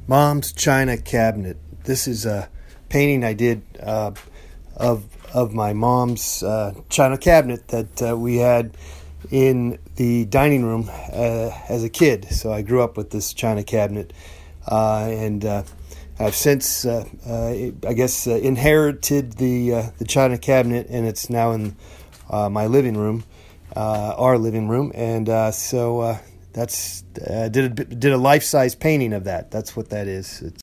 Mom's China Cabinet. This is a painting I did of my mom's china cabinet that we had in the dining room as a kid. So I grew up with this china cabinet, and I've since, inherited the china cabinet, and it's now in my living room, our living room, and so that's did a life-size painting of that. That's what that is.